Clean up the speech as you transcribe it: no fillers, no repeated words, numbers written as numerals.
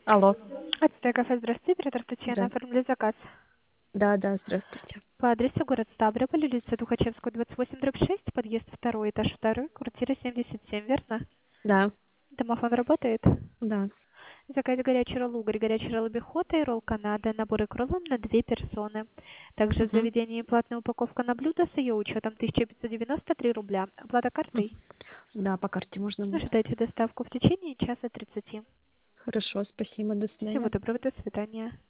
Алло. Отель кафе, здравствуйте, оператор Татьяна, Да. оформили заказ. Да, здравствуйте. По адресу город Ставрополь, улица Тухачевского, 28/6, подъезд 2, этаж 2, квартира 77, верно? Да, Домофон работает? да. Заказ горячий ролл угорь, горячий ролл бихота и ролл Канада, наборы крылом на 2 персоны. Также в Угу. заведении платная упаковка на блюдо с ее учетом 1593 рубля. Оплата картой? Да, по карте можно будет. Ожидайте доставку в течение часа 30. Хорошо, спасибо, до Всего свидания. доброго, до свидания.